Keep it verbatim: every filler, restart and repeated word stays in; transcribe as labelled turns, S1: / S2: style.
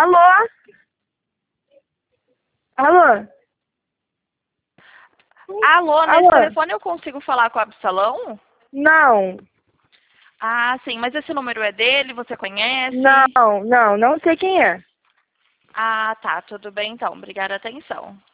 S1: Alô? Alô?
S2: Alô, nesse
S1: Alô?
S2: telefone eu consigo falar com o Absalão?
S1: Não,
S2: Ah, sim, mas esse número é dele, você conhece?
S1: não, não, não sei quem é.
S2: Ah, tá, tudo bem então, obrigada, atenção.